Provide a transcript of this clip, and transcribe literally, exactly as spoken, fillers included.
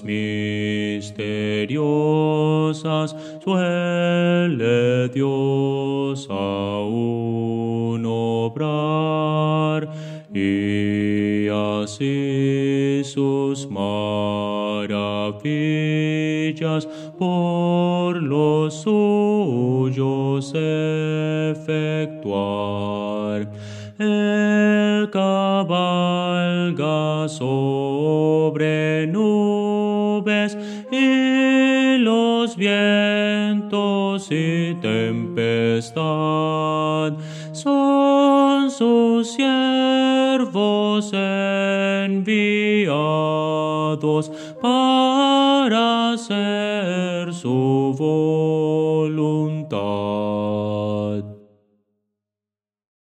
misteriosas suele Dios aún obrar, y así sus maravillas por los suyos efectuar. Él cabalga sobre nubes, y los vientos y tempestad son sus siervos enviados para hacer su voz.